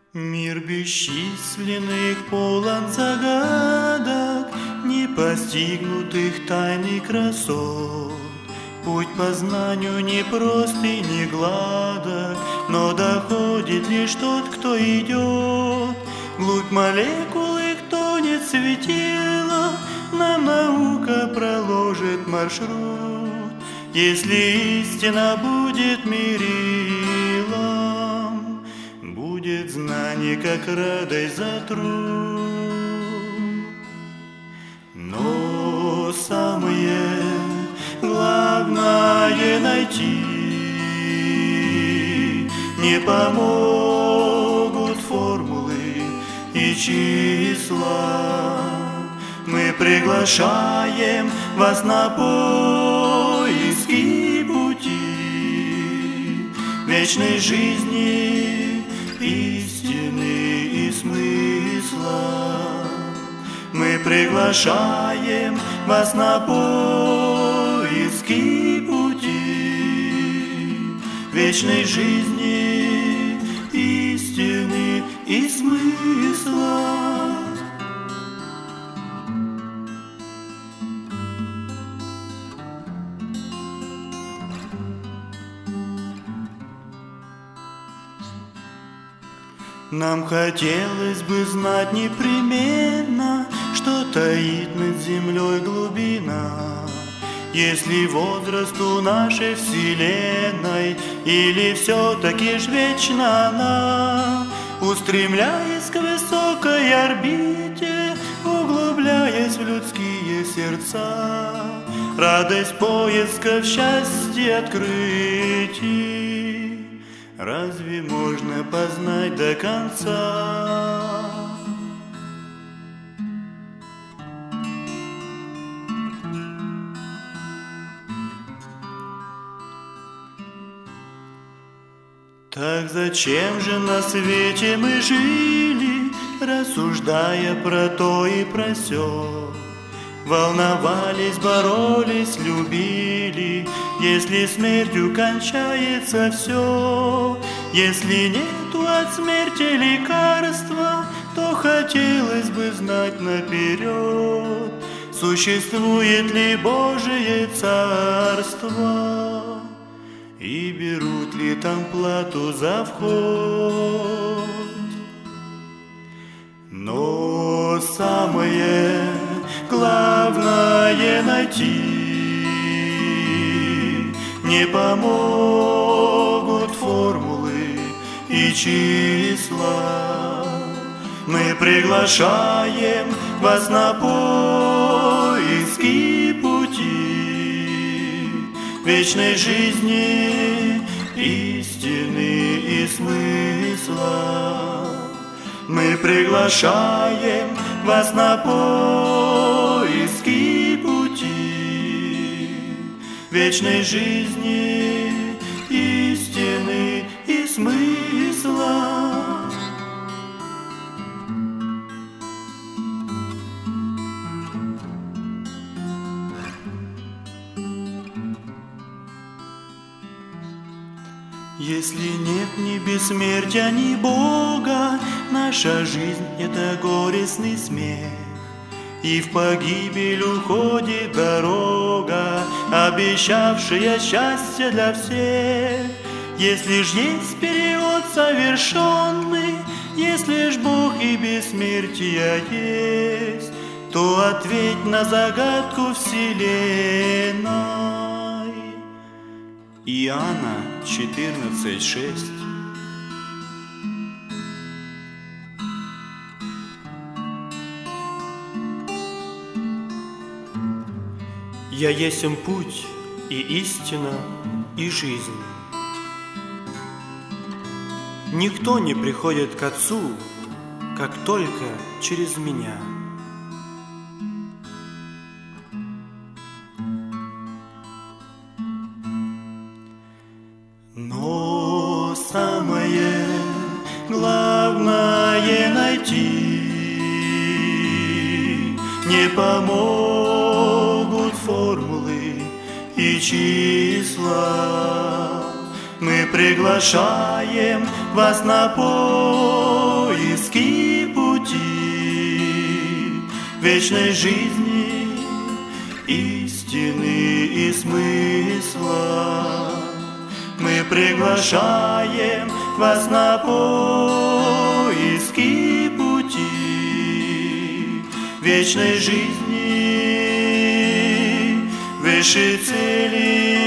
Мир бесчисленных полон загадок, непостигнутых тайн и красот. Путь по знанию не прост и не гладок, но доходит лишь тот, кто идет. Глубь молекулы тонет светило, нам наука проложит маршрут. Если истина будет мерилом, будет знание, как радость за труд. Но самое главное найти, не помогут формулы и числа. Мы приглашаем вас на поиски пути вечной жизни, истины и смысла. Мы приглашаем вас на поиски пути вечной жизни, истины и смысла. Нам хотелось бы знать непременно, что таит над землей глубина. Если возраст у нашей вселенной, или все-таки ж вечна она, устремляясь к высокой орбите, углубляясь в людские сердца, радость поисков, счастья, открытий разве можно познать до конца? Так зачем же на свете мы жили, рассуждая про то и про сё? Волновались, боролись, любили, если смертью кончается все. Если нету от смерти лекарства, то хотелось бы знать наперед, существует ли Божие царство и берут ли там плату за вход. Но самое главное найти, не помогут формулы и числа. Мы приглашаем вас на поиски пути вечной жизни, истины и смысла. Мы приглашаем вас на поиски пути вечной жизни, истины и смысла. Если нет ни бессмертия, ни Бога, наша жизнь — это горестный смех. И в погибель уходит дорога, обещавшая счастье для всех. Если ж есть перевод совершенный, если ж Бог и бессмертие есть, то ответь на загадку вселенной. Иоанна 14:6. Я есмь путь и истина и жизнь. Никто не приходит к Отцу, как только через меня. Но самое главное найти, не помогут формулы и числа. Мы приглашаем вас на поиски поиски пути вечной жизни, истины и смысла. Мы приглашаем вас на поиски пути вечной жизни, выше цели